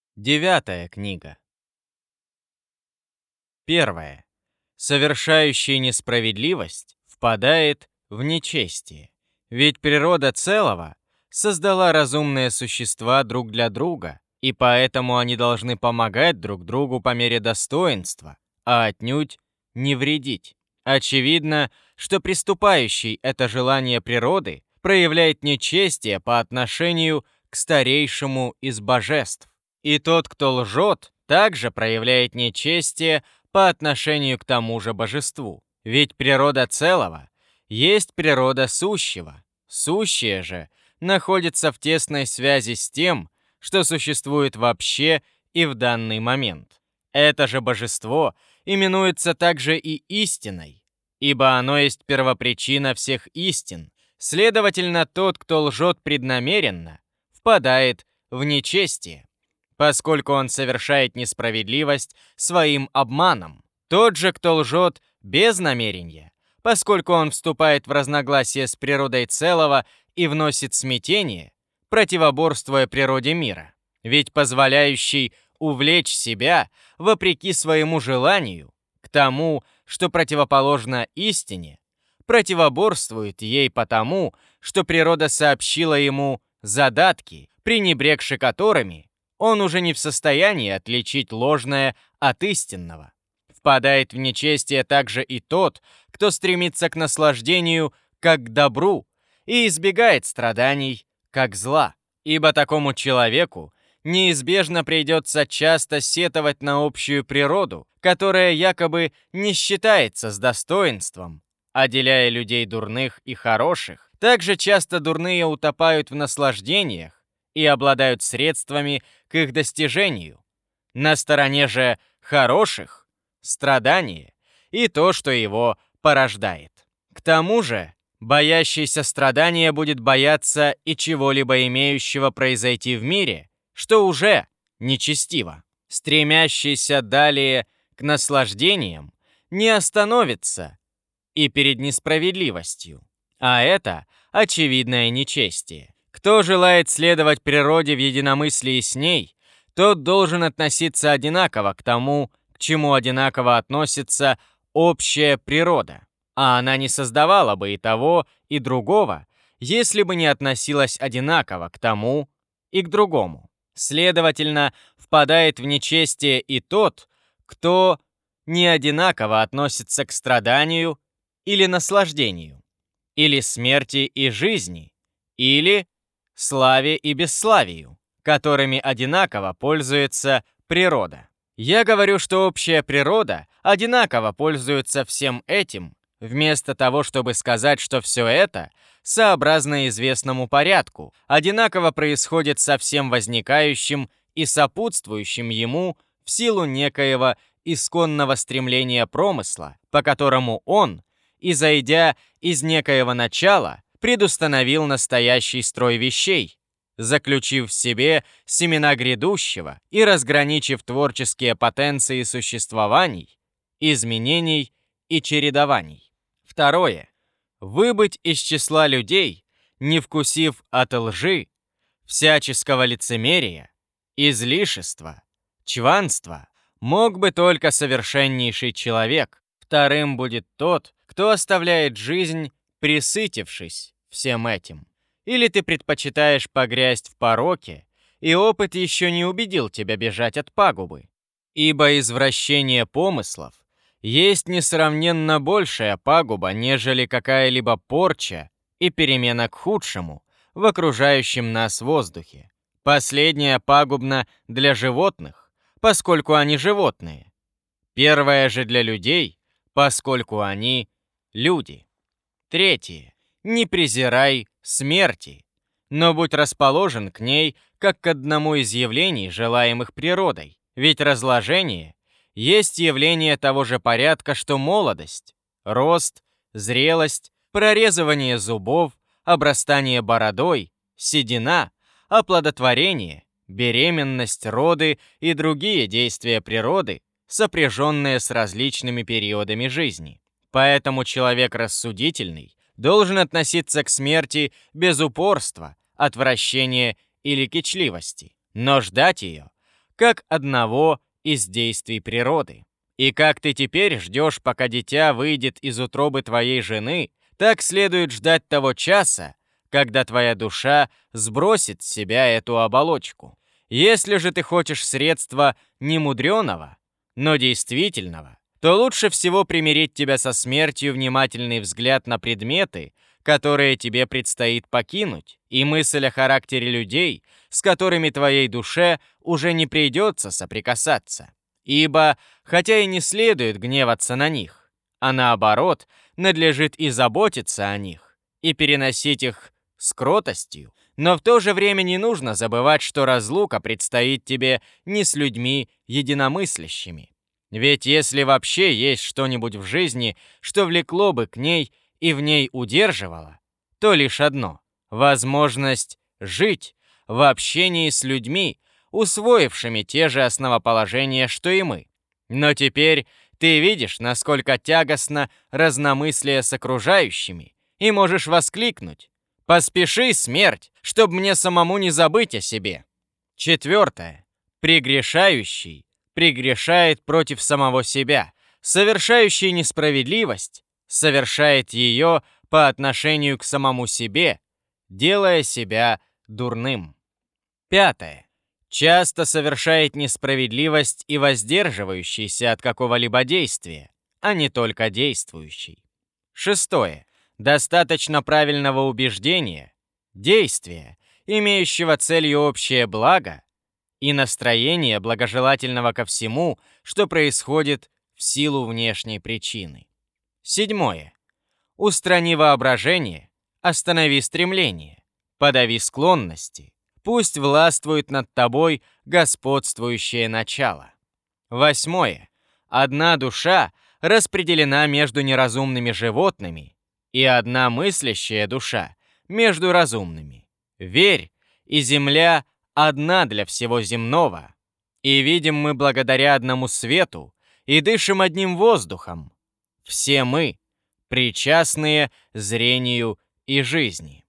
Девятая книга. Первое. Совершающий несправедливость впадает в нечестие. Ведь природа целого создала разумные существа друг для друга, и поэтому они должны помогать друг другу по мере достоинства, а отнюдь не вредить. Очевидно, что приступающий это желание природы проявляет нечестие по отношению к старейшему из божеств. И тот, кто лжет, также проявляет нечестие по отношению к тому же божеству. Ведь природа целого есть природа сущего. Сущее же находится в тесной связи с тем, что существует вообще и в данный момент. Это же божество именуется также и истиной, ибо оно есть первопричина всех истин. Следовательно, тот, кто лжет преднамеренно, впадает в нечестие, поскольку он совершает несправедливость своим обманом. Тот же, кто лжет без намерения, поскольку он вступает в разногласие с природой целого и вносит смятение, противоборствуя природе мира. Ведь позволяющий увлечь себя, вопреки своему желанию, к тому, что противоположно истине, противоборствует ей потому, что природа сообщила ему задатки, пренебрегши которыми он уже не в состоянии отличить ложное от истинного. Впадает в нечестие также и тот, кто стремится к наслаждению как к добру и избегает страданий как зла. Ибо такому человеку неизбежно придется часто сетовать на общую природу, которая якобы не считается с достоинством, отделяя людей дурных и хороших. Также часто дурные утопают в наслаждениях и обладают средствами к их достижению. На стороне же хороших – страдание и то, что его порождает. К тому же, боящийся страдания будет бояться и чего-либо имеющего произойти в мире, что уже нечестиво. Стремящийся далее к наслаждениям не остановится и перед несправедливостью, а это очевидное нечестие. Кто желает следовать природе в единомыслии с ней, тот должен относиться одинаково к тому, к чему одинаково относится общая природа. А она не создавала бы и того, и другого, если бы не относилась одинаково к тому и к другому. Следовательно, впадает в нечестие и тот, кто не одинаково относится к страданию или наслаждению, или смерти и жизни, или славе и бесславию, которыми одинаково пользуется природа. Я говорю, что общая природа одинаково пользуется всем этим, вместо того, чтобы сказать, что все это, сообразно известному порядку, одинаково происходит со всем возникающим и сопутствующим ему в силу некоего исконного стремления промысла, по которому он, изойдя из некоего начала, предустановил настоящий строй вещей, заключив в себе семена грядущего и разграничив творческие потенции существований, изменений и чередований. Второе. Выбыть из числа людей, не вкусив от лжи, всяческого лицемерия, излишества, чванства, мог бы только совершеннейший человек. Вторым будет тот, кто оставляет жизнь, присытившись всем этим. Или ты предпочитаешь погрязть в пороке, и опыт еще не убедил тебя бежать от пагубы. Ибо извращение помыслов есть несравненно большая пагуба, нежели какая-либо порча и перемена к худшему в окружающем нас воздухе. Последняя пагубна для животных, поскольку они животные. Первая же для людей, поскольку они люди. Третье. Не презирай смерти, но будь расположен к ней как к одному из явлений, желаемых природой. Ведь разложение есть явление того же порядка, что молодость, рост, зрелость, прорезывание зубов, обрастание бородой, седина, оплодотворение, беременность, роды и другие действия природы, сопряженные с различными периодами жизни. Поэтому человек рассудительный должен относиться к смерти без упорства, отвращения или кичливости, но ждать ее, как одного из действий природы. И как ты теперь ждешь, пока дитя выйдет из утробы твоей жены, так следует ждать того часа, когда твоя душа сбросит с себя эту оболочку. Если же ты хочешь средства не мудреного, но действительного, то лучше всего примирить тебя со смертью внимательный взгляд на предметы, которые тебе предстоит покинуть, и мысль о характере людей, с которыми твоей душе уже не придется соприкасаться. Ибо, хотя и не следует гневаться на них, а наоборот, надлежит и заботиться о них, и переносить их с кротостью, но в то же время не нужно забывать, что разлука предстоит тебе не с людьми единомыслящими. Ведь если вообще есть что-нибудь в жизни, что влекло бы к ней и в ней удерживало, то лишь одно — возможность жить в общении с людьми, усвоившими те же основоположения, что и мы. Но теперь ты видишь, насколько тягостно разномыслие с окружающими, и можешь воскликнуть: «Поспеши, смерть, чтоб мне самому не забыть о себе». 4. Прегрешающий прегрешает против самого себя, совершающий несправедливость совершает ее по отношению к самому себе, делая себя дурным. 5. Часто совершает несправедливость и воздерживающийся от какого-либо действия, а не только действующий. 6. Достаточно правильного убеждения, действия, имеющего целью общее благо, и настроения, благожелательного ко всему, что происходит в силу внешней причины. 7. Устрани воображение, останови стремление, подави склонности, пусть властвует над тобой господствующее начало. 8. Одна душа распределена между неразумными животными, и одна мыслящая душа между разумными. Верь, и земля одна для всего земного, и видим мы благодаря одному свету, и дышим одним воздухом. Все мы причастные зрению и жизни.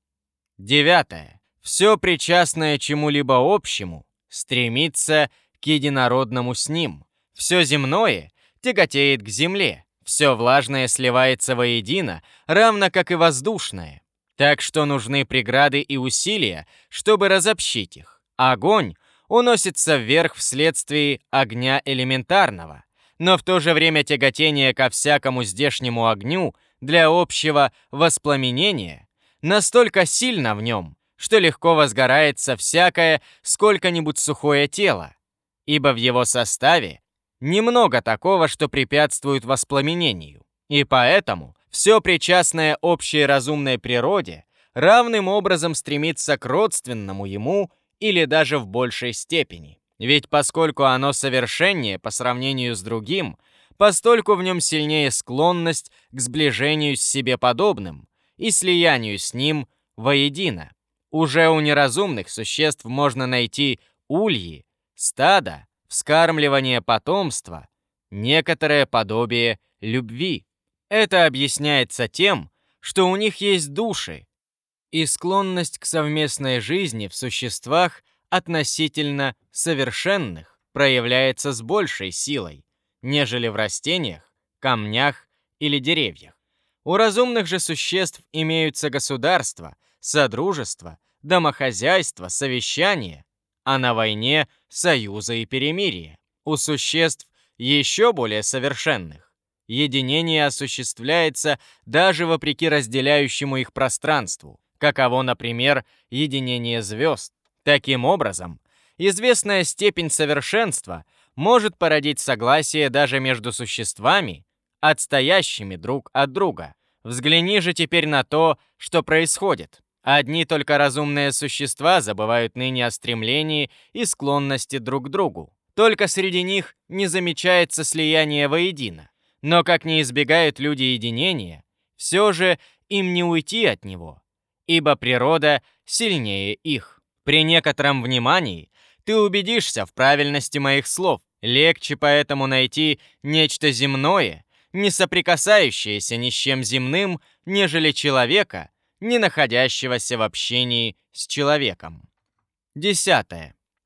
9. Все причастное чему-либо общему стремится к единородному с ним. Все земное тяготеет к земле, все влажное сливается воедино, равно как и воздушное. Так что нужны преграды и усилия, чтобы разобщить их. Огонь уносится вверх вследствие огня элементарного, но в то же время тяготение ко всякому здешнему огню для общего воспламенения настолько сильно в нем, что легко возгорается всякое сколько-нибудь сухое тело, ибо в его составе немного такого, что препятствует воспламенению, и поэтому все причастное общей разумной природе равным образом стремится к родственному ему или даже в большей степени. Ведь поскольку оно совершеннее по сравнению с другим, постольку в нем сильнее склонность к сближению с себе подобным и слиянию с ним воедино. Уже у неразумных существ можно найти ульи, стада, вскармливание потомства, некоторое подобие любви. Это объясняется тем, что у них есть души, и склонность к совместной жизни в существах относительно совершенных проявляется с большей силой, нежели в растениях, камнях или деревьях. У разумных же существ имеются государства, содружества, домохозяйства, совещания, а на войне – союзы и перемирия. У существ еще более совершенных единение осуществляется даже вопреки разделяющему их пространству, каково, например, единение звезд. Таким образом, известная степень совершенства может породить согласие даже между существами, отстоящими друг от друга. Взгляни же теперь на то, что происходит. Одни только разумные существа забывают ныне о стремлении и склонности друг к другу. Только среди них не замечается слияние воедино. Но как не избегают люди единения, все же им не уйти от него, ибо природа сильнее их. При некотором внимании ты убедишься в правильности моих слов. Легче поэтому найти нечто земное, не соприкасающееся ни с чем земным, нежели человека, не находящегося в общении с человеком. 10.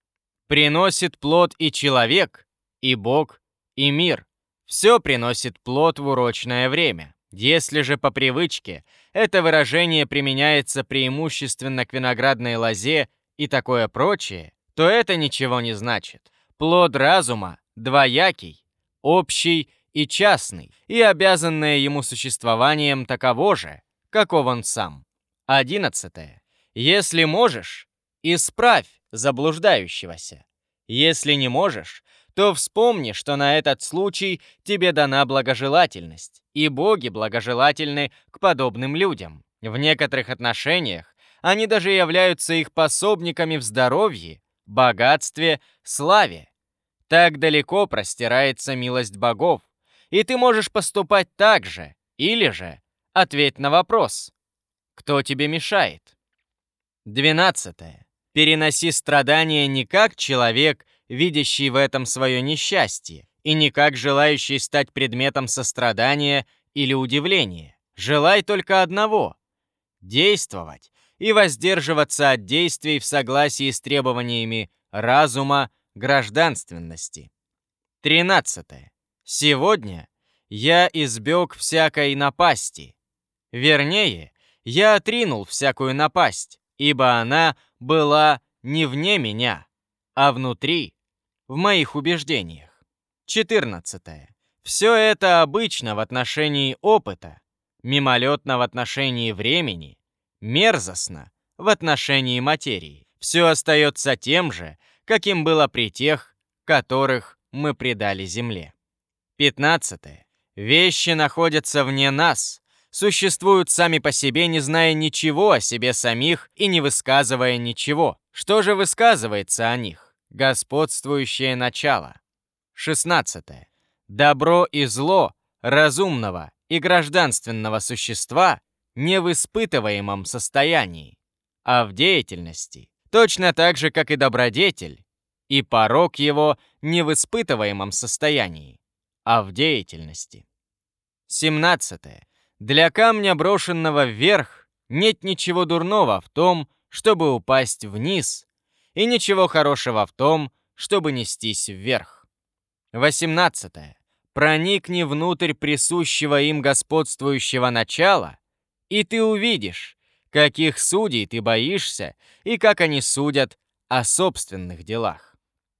Приносит плод и человек, и Бог, и мир. Все приносит плод в урочное время. Если же по привычке это выражение применяется преимущественно к виноградной лозе и такое прочее, то это ничего не значит. Плод разума двоякий, общий и частный, и обязанное ему существованием таково же, каков он сам. 11. Если можешь, исправь заблуждающегося. Если не можешь, то вспомни, что на этот случай тебе дана благожелательность, и боги благожелательны к подобным людям. В некоторых отношениях они даже являются их пособниками в здоровье, богатстве, славе. Так далеко простирается милость богов, и ты можешь поступать так же, или же ответь на вопрос: кто тебе мешает? 12. Переноси страдания не как человек, видящий в этом свое несчастье, и не как желающий стать предметом сострадания или удивления. Желай только одного — действовать и воздерживаться от действий в согласии с требованиями разума, гражданственности. 13. Сегодня я избег всякой напасти. Вернее, я отринул всякую напасть, ибо она была не вне меня, а внутри, в моих убеждениях. 14. Все это обычно в отношении опыта, мимолетно в отношении времени, мерзостно в отношении материи. Все остается тем же, каким было при тех, которых мы предали земле. 15. Вещи находятся вне нас, существуют сами по себе, не зная ничего о себе самих и не высказывая ничего. Что же высказывается о них? Господствующее начало. 16. Добро и зло разумного и гражданственного существа не в испытываемом состоянии, а в деятельности, точно так же, как и добродетель, и порок его не в испытываемом состоянии, а в деятельности. 17. Для камня, брошенного вверх, нет ничего дурного в том, чтобы упасть вниз, и ничего хорошего в том, чтобы нестись вверх. 18. Проникни внутрь присущего им господствующего начала, и ты увидишь, каких судей ты боишься и как они судят о собственных делах.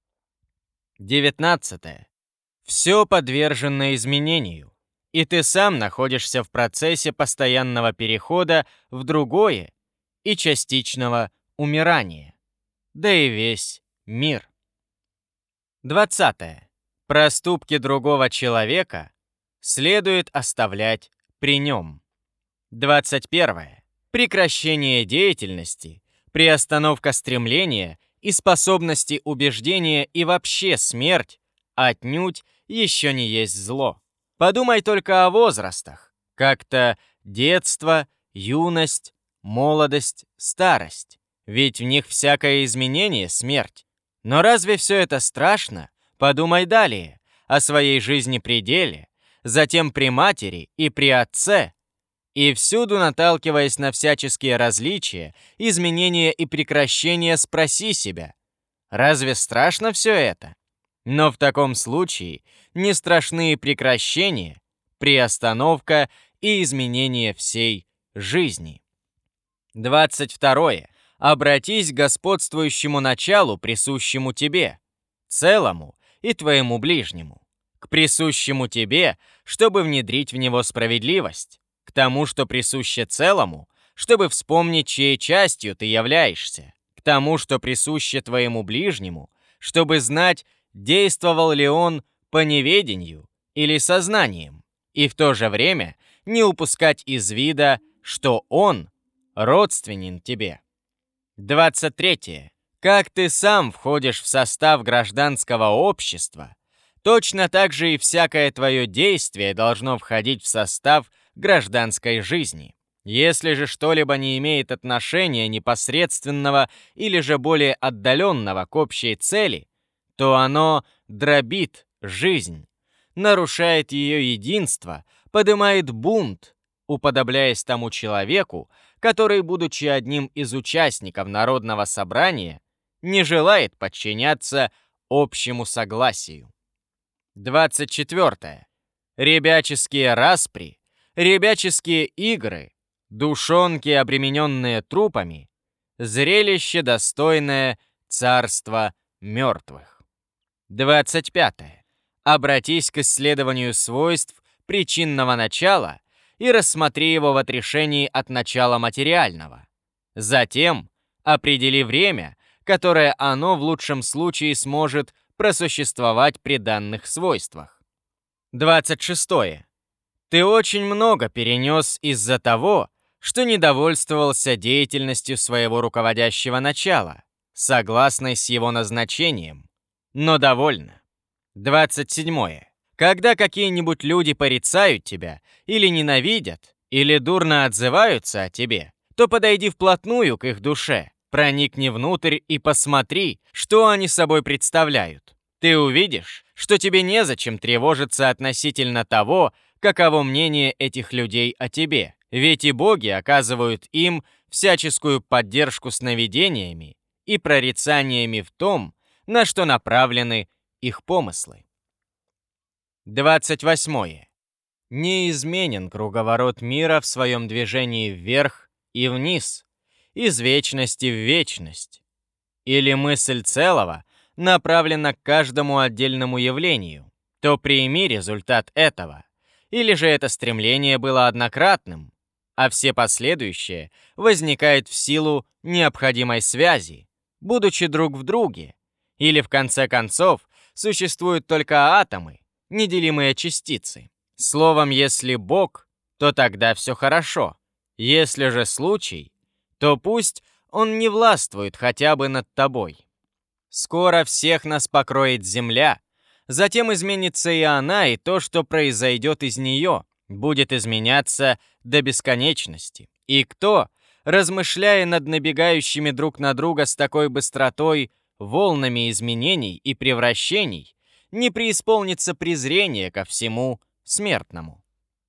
19. Все подвержено изменению, и ты сам находишься в процессе постоянного перехода в другое и частичного умирания, да и весь мир. 20. Проступки другого человека следует оставлять при нем. 21. Прекращение деятельности, приостановка стремления и способности убеждения и вообще смерть отнюдь еще не есть зло. Подумай только о возрастах, как-то детство, юность, молодость, старость. Ведь в них всякое изменение — смерть. Но разве все это страшно? Подумай далее о своей жизни при деле, затем при матери и при отце, и всюду, наталкиваясь на всяческие различия, изменения и прекращения, спроси себя: разве страшно все это? Но в таком случае не страшны и прекращения, приостановка и изменение всей жизни. 22. Обратись к господствующему началу, присущему тебе, целому и твоему ближнему, к присущему тебе, чтобы внедрить в него справедливость, к тому, что присуще целому, чтобы вспомнить, чьей частью ты являешься, к тому, что присуще твоему ближнему, чтобы знать, действовал ли он по неведению или сознанием, и в то же время не упускать из вида, что он родственен тебе. 23. Как ты сам входишь в состав гражданского общества, точно так же и всякое твое действие должно входить в состав гражданской жизни. Если же что-либо не имеет отношения непосредственного или же более отдаленного к общей цели, то оно дробит жизнь, нарушает ее единство, поднимает бунт, уподобляясь тому человеку, который, будучи одним из участников народного собрания, не желает подчиняться общему согласию. 24. Ребяческие распри, ребяческие игры, душонки, обремененные трупами, зрелище, достойное царства мертвых. 25. Обратись к исследованию свойств причинного начала и рассмотри его в отрешении от начала материального. Затем определи время, которое оно в лучшем случае сможет просуществовать при данных свойствах. 26. Ты очень много перенес из-за того, что недовольствовался деятельностью своего руководящего начала, согласной с его назначением, но довольно. 27. Когда какие-нибудь люди порицают тебя, или ненавидят, или дурно отзываются о тебе, то подойди вплотную к их душе, проникни внутрь и посмотри, что они собой представляют. Ты увидишь, что тебе незачем тревожиться относительно того, каково мнение этих людей о тебе, ведь и боги оказывают им всяческую поддержку сновидениями и прорицаниями в том, на что направлены их помыслы. 28. Неизменен круговорот мира в своем движении вверх и вниз, из вечности в вечность. Или мысль целого направлена к каждому отдельному явлению, то прими результат этого. Или же это стремление было однократным, а все последующие возникают в силу необходимой связи, будучи друг в друге. Или в конце концов существуют только атомы, неделимые частицы. Словом, если Бог, то тогда все хорошо. Если же случай, то пусть он не властвует хотя бы над тобой. Скоро всех нас покроет земля, затем изменится и она, и то, что произойдет из нее, будет изменяться до бесконечности. И кто, размышляя над набегающими друг на друга с такой быстротой волнами изменений и превращений, не преисполнится презрения ко всему смертному.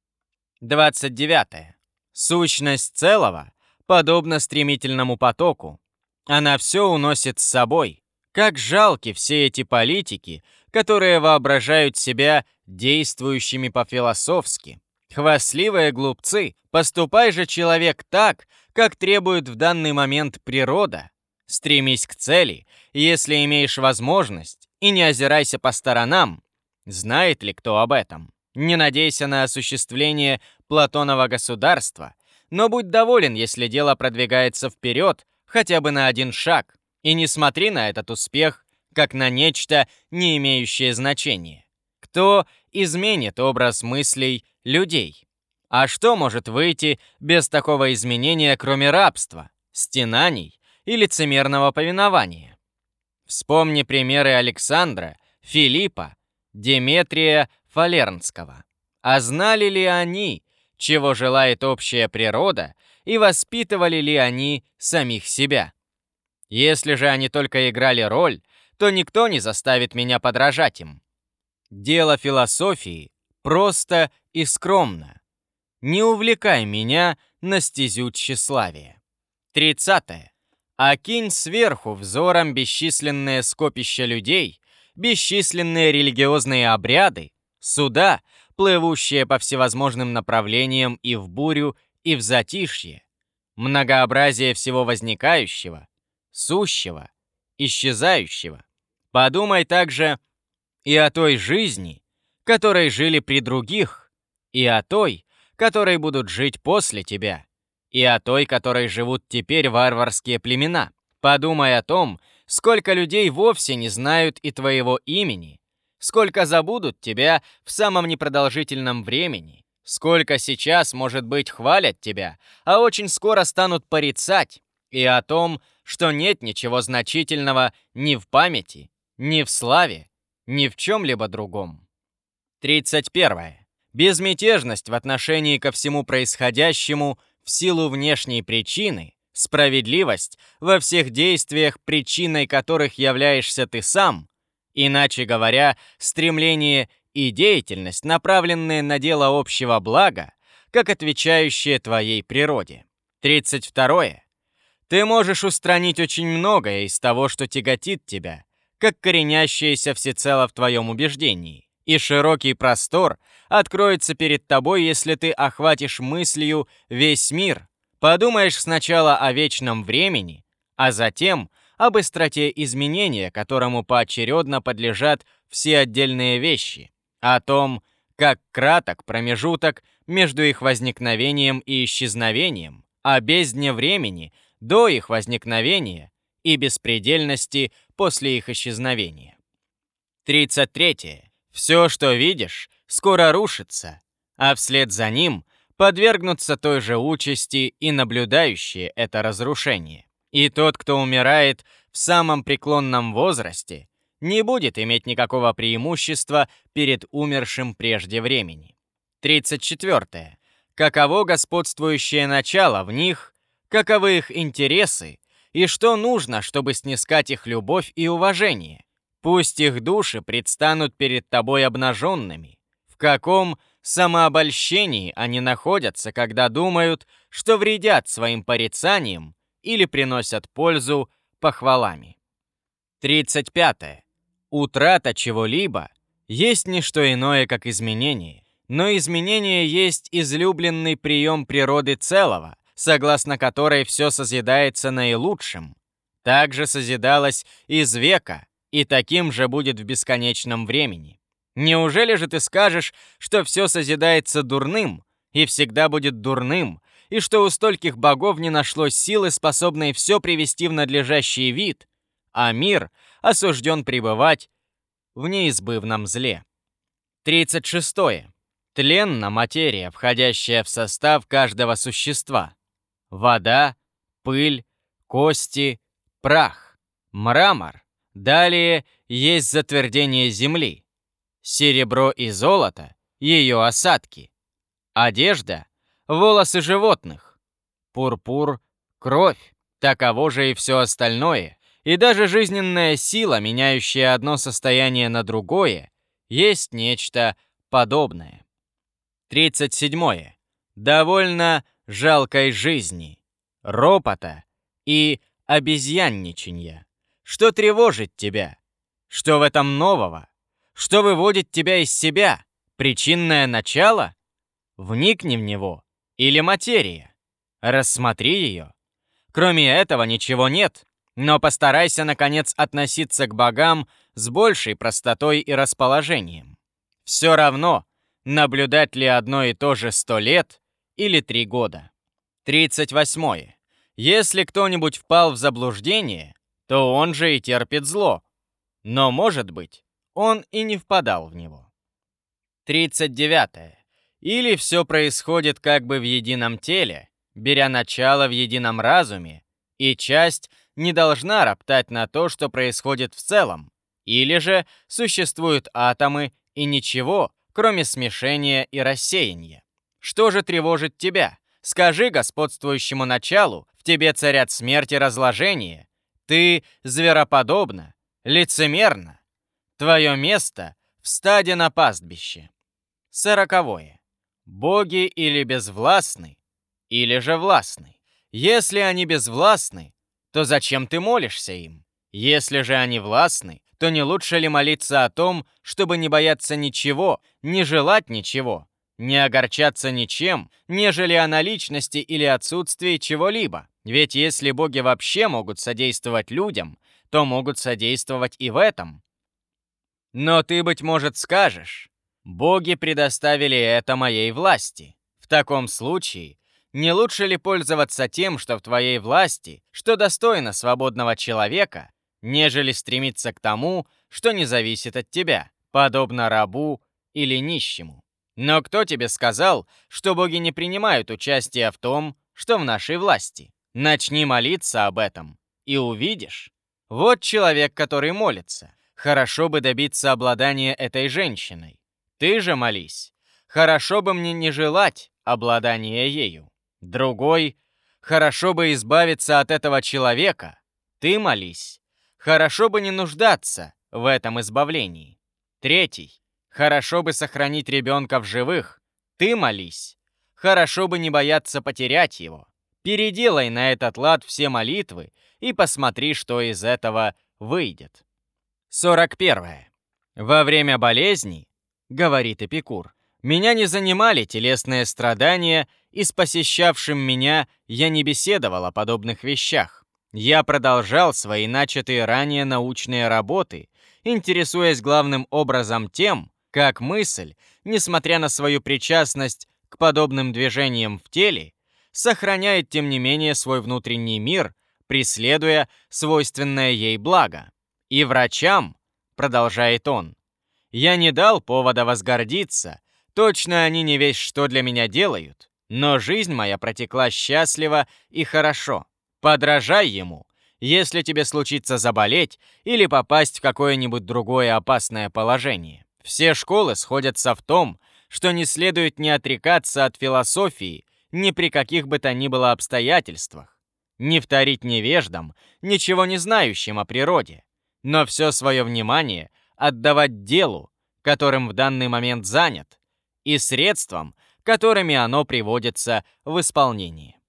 29. Сущность целого подобна стремительному потоку. Она все уносит с собой. Как жалки все эти политики, которые воображают себя действующими по-философски. Хвастливые глупцы, поступай же, человек, так, как требует в данный момент природа. Стремись к цели, если имеешь возможность, и не озирайся по сторонам. Знает ли кто об этом? Не надейся на осуществление Платонова государства, но будь доволен, если дело продвигается вперед хотя бы на один шаг, и не смотри на этот успех как на нечто, не имеющее значения. Кто изменит образ мыслей людей? А что может выйти без такого изменения, кроме рабства, стенаний и лицемерного повинования? Вспомни примеры Александра, Филиппа, Деметрия Фалернского. А знали ли они, чего желает общая природа, и воспитывали ли они самих себя? Если же они только играли роль, то никто не заставит меня подражать им. Дело философии просто и скромно. Не увлекай меня на стезю тщеславия. 30. Окинь сверху взором бесчисленное скопище людей, бесчисленные религиозные обряды, суда, плывущие по всевозможным направлениям и в бурю, и в затишье, многообразие всего возникающего, сущего, исчезающего. Подумай также и о той жизни, которой жили при других, и о той, которой будут жить после тебя, и о той, которой живут теперь варварские племена. Подумай о том, сколько людей вовсе не знают и твоего имени, сколько забудут тебя в самом непродолжительном времени, сколько сейчас, может быть, хвалят тебя, а очень скоро станут порицать, и о том, что нет ничего значительного ни в памяти, ни в славе, ни в чем-либо другом. 31. Безмятежность в отношении ко всему происходящему в силу внешней причины, справедливость во всех действиях, причиной которых являешься ты сам, иначе говоря, стремление и деятельность, направленные на дело общего блага, как отвечающие твоей природе. 32. Ты можешь устранить очень многое из того, что тяготит тебя, как коренящееся всецело в твоем убеждении. И широкий простор откроется перед тобой, если ты охватишь мыслью весь мир, подумаешь сначала о вечном времени, а затем о быстроте изменения, которому поочередно подлежат все отдельные вещи, о том, как краток промежуток между их возникновением и исчезновением, о бездне времени до их возникновения и беспредельности после их исчезновения. 33. Все, что видишь, скоро рушится, а вслед за ним подвергнутся той же участи и наблюдающие это разрушение. И тот, кто умирает в самом преклонном возрасте, не будет иметь никакого преимущества перед умершим прежде времени. 34. Каково господствующее начало в них, каковы их интересы, и что нужно, чтобы снискать их любовь и уважение. Пусть их души предстанут перед тобой обнаженными. В каком самообольщении они находятся, когда думают, что вредят своим порицанием или приносят пользу похвалами. 35. Утрата чего-либо есть не что иное, как изменение. Но изменение есть излюбленный прием природы целого, согласно которой все созидается наилучшим. Так же созидалось из века, и таким же будет в бесконечном времени. Неужели же ты скажешь, что все созидается дурным, и всегда будет дурным, и что у стольких богов не нашлось силы, способной все привести в надлежащий вид, а мир осужден пребывать в неизбывном зле? 36. Тленна материя, входящая в состав каждого существа. Вода, пыль, кости, прах, мрамор. Далее есть затвердение земли. Серебро и золото – ее осадки. Одежда – волосы животных. Пурпур – кровь. Таково же и все остальное. И даже жизненная сила, меняющая одно состояние на другое, есть нечто подобное. 37. Довольно жалкой жизни, ропота и обезьянничанья. Что тревожит тебя? Что в этом нового? Что выводит тебя из себя? Причинное начало? Вникни в него. Или материя? Рассмотри ее. Кроме этого ничего нет, но постарайся, наконец, относиться к богам с большей простотой и расположением. Все равно, наблюдать ли одно и то же 100 лет или 3 года. 38. Если кто-нибудь впал в заблуждение, то он же и терпит зло. Но, может быть, он и не впадал в него. 39. Или все происходит как бы в едином теле, беря начало в едином разуме, и часть не должна роптать на то, что происходит в целом, или же существуют атомы и ничего, кроме смешения и рассеяния. Что же тревожит тебя? Скажи господствующему началу, в тебе царят смерть и разложение. Ты звероподобна, лицемерна. Твое место в стаде на пастбище. 40. Боги или безвластны, или же властны. Если они безвластны, то зачем ты молишься им? Если же они властны, то не лучше ли молиться о том, чтобы не бояться ничего, не желать ничего, не огорчаться ничем, нежели о наличности или отсутствии чего-либо? Ведь если боги вообще могут содействовать людям, то могут содействовать и в этом. Но ты, быть может, скажешь: боги предоставили это моей власти. В таком случае, не лучше ли пользоваться тем, что в твоей власти, что достойно свободного человека, нежели стремиться к тому, что не зависит от тебя, подобно рабу или нищему? Но кто тебе сказал, что боги не принимают участия в том, что в нашей власти? Начни молиться об этом, и увидишь. Вот человек, который молится. Хорошо бы добиться обладания этой женщиной. Ты же молись. Хорошо бы мне не желать обладания ею. Другой: хорошо бы избавиться от этого человека. Ты молись. Хорошо бы не нуждаться в этом избавлении. Третий: хорошо бы сохранить ребенка в живых. Ты молись. Хорошо бы не бояться потерять его. Переделай на этот лад все молитвы и посмотри, что из этого выйдет. 41. Во время болезни, говорит Эпикур, меня не занимали телесные страдания, и с посещавшим меня я не беседовал о подобных вещах. Я продолжал свои начатые ранее научные работы, интересуясь главным образом тем, как мысль, несмотря на свою причастность к подобным движениям в теле, сохраняет тем не менее свой внутренний мир, преследуя свойственное ей благо. И врачам, продолжает он, я не дал повода возгордиться, точно они не весть что для меня делают, но жизнь моя протекла счастливо и хорошо. Подражай ему, если тебе случится заболеть или попасть в какое-нибудь другое опасное положение. Все школы сходятся в том, что не следует ни отрекаться от философии ни при каких бы то ни было обстоятельствах, не вторить невеждам, ничего не знающим о природе, но все свое внимание отдавать делу, которым в данный момент занят, и средствам, которыми оно приводится в исполнение.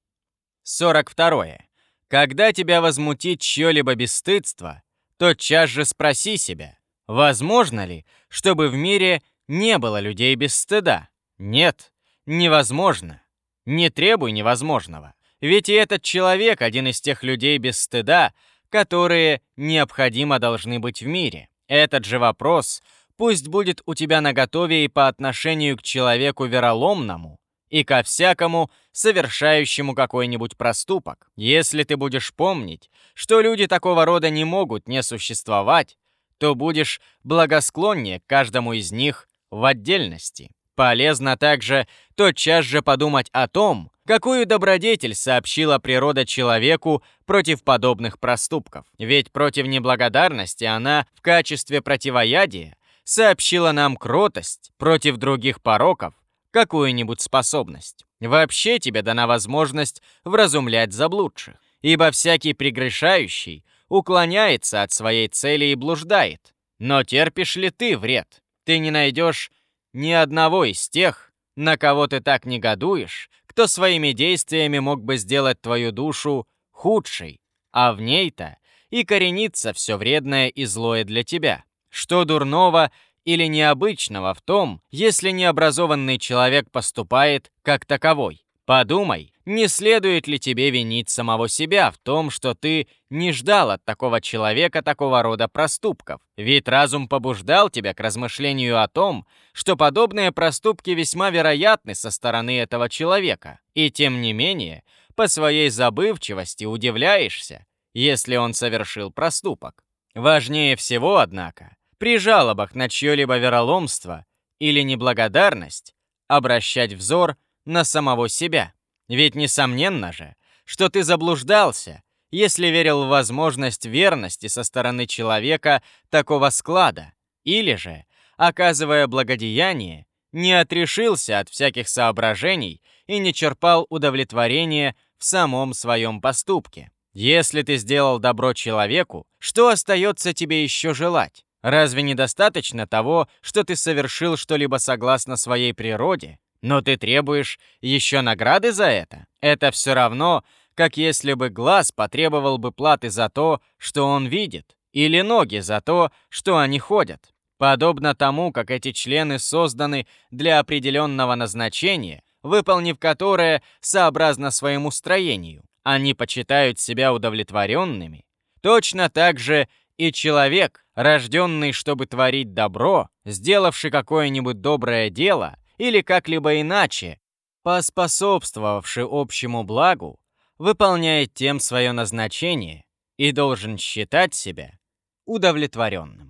42. Когда тебя возмутит чье-либо бесстыдство, тотчас же спроси себя, возможно ли, чтобы в мире не было людей без стыда? Нет, невозможно. Не требуй невозможного, ведь и этот человек один из тех людей без стыда, которые необходимо должны быть в мире. Этот же вопрос пусть будет у тебя наготове и по отношению к человеку вероломному, и ко всякому, совершающему какой-нибудь проступок. Если ты будешь помнить, что люди такого рода не могут не существовать, то будешь благосклоннее к каждому из них в отдельности. Полезно также тотчас же подумать о том, какую добродетель сообщила природа человеку против подобных проступков. Ведь против неблагодарности она в качестве противоядия сообщила нам кротость, против других пороков какую-нибудь способность. Вообще тебе дана возможность вразумлять заблудших, ибо всякий прегрешающий уклоняется от своей цели и блуждает. Но терпишь ли ты вред? Ты не найдешь ни одного из тех, на кого ты так негодуешь, кто своими действиями мог бы сделать твою душу худшей, а в ней-то и коренится все вредное и злое для тебя. Что дурного или необычного в том, если необразованный человек поступает как таковой? Подумай, не следует ли тебе винить самого себя в том, что ты не ждал от такого человека такого рода проступков? Ведь разум побуждал тебя к размышлению о том, что подобные проступки весьма вероятны со стороны этого человека. И тем не менее, по своей забывчивости удивляешься, если он совершил проступок. Важнее всего, однако, при жалобах на чье-либо вероломство или неблагодарность обращать взор на самого себя. Ведь несомненно же, что ты заблуждался, если верил в возможность верности со стороны человека такого склада, или же, оказывая благодеяние, не отрешился от всяких соображений и не черпал удовлетворения в самом своем поступке. Если ты сделал добро человеку, что остается тебе еще желать? Разве недостаточно того, что ты совершил что-либо согласно своей природе, но ты требуешь еще награды за это? Это все равно, как если бы глаз потребовал бы платы за то, что он видит, или ноги за то, что они ходят. Подобно тому, как эти члены созданы для определенного назначения, выполнив которое сообразно своему строению, они почитают себя удовлетворенными, точно так же и человек, рожденный, чтобы творить добро, сделавший какое-нибудь доброе дело или как-либо иначе, поспособствовавший общему благу, выполняет тем свое назначение и должен считать себя удовлетворенным.